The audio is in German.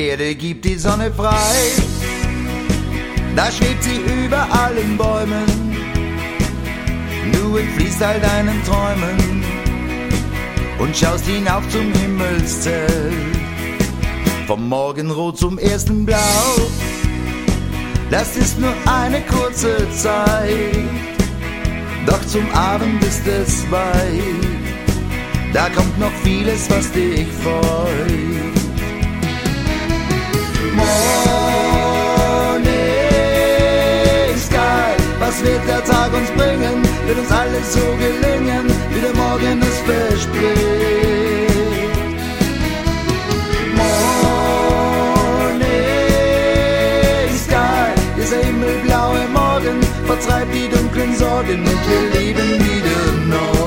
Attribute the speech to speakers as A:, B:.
A: Erde gibt die Sonne frei. Da schwebt sie über allen Bäumen, du entfliehst all deinen Träumen und schaust hinauf zum Himmelszelt. Vom Morgenrot zum ersten Blau, das ist nur eine kurze Zeit, doch zum Abend ist es weit. Da kommt noch vieles, was dich freut. Morning Sky, was wird der Tag uns bringen? Wird uns alles so gelingen, wie der Morgen es verspricht? Morning Sky, dieser himmelblaue Morgen vertreibt die dunklen Sorgen und wir leben wieder neu.